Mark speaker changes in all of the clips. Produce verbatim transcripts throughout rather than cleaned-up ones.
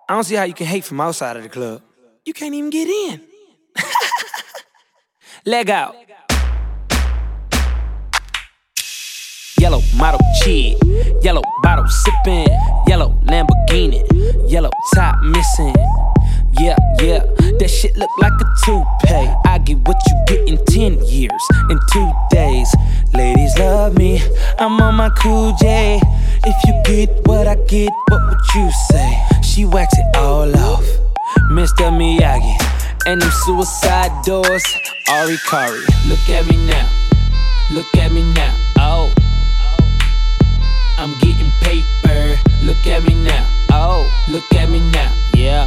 Speaker 1: I don't see how you can hate from outside of the club. You can't even get in. Leg out. Yellow model cheat, yellow bottle sipping, yellow Lamborghini, yellow top missing. Yeah, yeah, that shit look like a toupee. I get what you get in ten years, in two days. Ladies love me, I'm on my cool J. If you get what I get, what would you say? She wax it all off, Mister Miyagi. And them suicide doors, Ari Kari. Look at me now, look at me now, oh. I'm getting paper, look at me now, oh. Look at me now, yeah.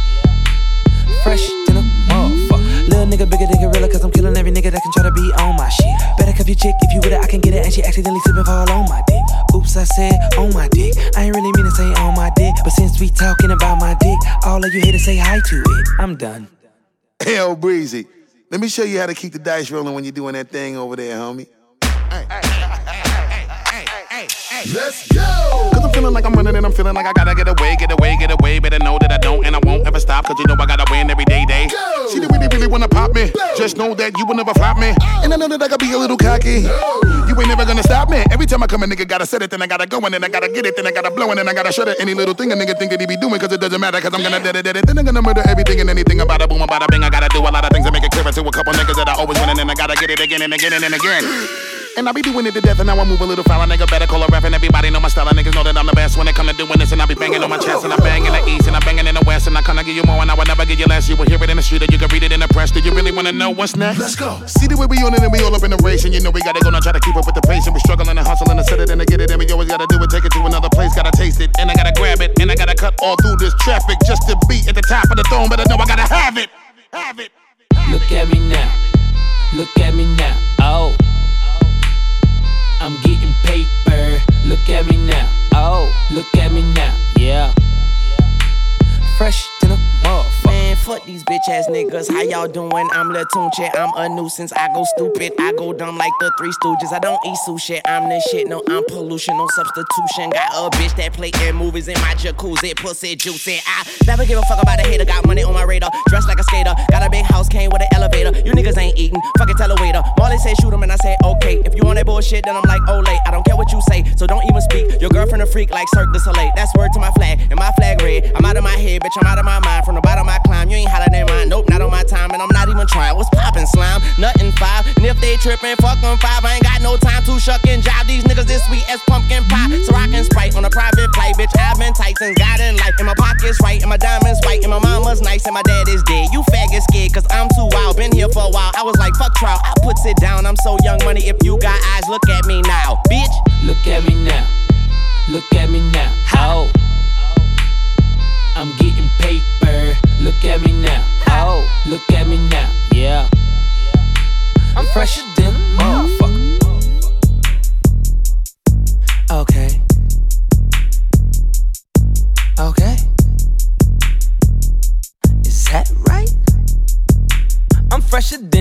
Speaker 1: Fresh than a motherfucker. Little nigga bigger than gorilla, cause I'm killing every nigga that can try to be on my shit. Better cuff your chick, if you with it, I can get it. And she accidentally slip and fall on my dick. Oops, I said on my dick. I ain't really mean to say on my dick, but since we talking about my dick, all of you here to say hi to it. I'm done.
Speaker 2: Hell, Breezy, let me show you how to keep the dice rolling when you're doing that thing over there, homie. Hey, hey, hey, hey, hey, hey, let's go! Cause I'm feeling like I'm running and I'm feeling like I gotta get away, get away, get away. Better know that I don't and I won't ever stop, cause you know I gotta win every day, day. Go. She really, really wanna pop me. Go. Just know that you will never flop me. Oh. And I know that I gotta be a little cocky. No. You ain't never gonna stop me. Every time I come a nigga gotta set it, then I gotta go and then I gotta get it, then I gotta blow and then I gotta shut it. Any little thing a nigga think that he be doing, cause it doesn't matter, cause I'm gonna dead it, dead it. Then I'm gonna murder everything and anything about a boom, about a bing. I gotta do a lot of things to make it clearer to a couple niggas that I always win, and then I gotta get it again and again and, and again. And I be doing it to death, and now I move a little foul. A nigga better call a ref, and everybody know my style. And niggas know that I'm the best when it come to doing this. And I be banging on my chest, and I bang in the east, and I banging in the west. And I kinda give you more, and I would never give you less. You will hear it in the street, or you can read it in the press. Do you really wanna know what's next? Let's go. See the way we on it, and we all up in the race. And you know we gotta go now, try to keep up with the pace. And we struggling and hustling and set it and to get it. And we always gotta do it, take it to another place. Gotta taste it, and I gotta grab it. And I gotta cut all through this traffic just to be at the top of the throne. But I know I gotta have it, have it.
Speaker 1: Look at me now, look at me now, oh. I'm getting paper, look at me now, oh. Look at me now, yeah. Fresh than a motherfucker.
Speaker 3: Man, fuck these bitch ass niggas. How y'all doing? I'm Lil Tunche. I'm a nuisance. I go stupid. I go dumb like the Three Stooges. I don't eat sushi. I'm the shit. No, I'm pollution. No substitution. Got a bitch that play in movies in my jacuzzi. Pussy juicy. I never give a fuck about a hater. Got money on my radar. Dressed like a skater. Got a big house. Came with an elevator. You niggas ain't eating. Fucking tell a waiter. Marley said shoot him and I said okay. If you want that bullshit, then I'm like Olay. I don't care what you say, so don't even speak. Your girlfriend a freak like Cirque du Soleil. That's word to my flag. And my flag red. I'm out of my head, bitch. I'm out of my mind. From the bottom I climb. You ain't hotter than mine. Nope, not on my time. And I'm not even trying. What's poppin', slime? Nothing five. And if they trippin', fuck them five. I ain't got no time to shuck and jive. These niggas this sweet as pumpkin pie. So I can Sprite on a private flight. Bitch, I've been tight since God in life. And my pocket's right. And my diamonds white. And my mama's nice. And my dad is dead. You faggot scared cause I'm too wild. Been here for a while. I was like, fuck trial. I puts it down. I'm so young money. If you got eyes, look at me now. Bitch.
Speaker 1: Look at me now. Look at me now. Oh. I'm getting paper. Look at me now. Oh. Look at me now. Yeah. I'm fresher than a motherfucker. Okay. Okay. Is that right? I'm fresher than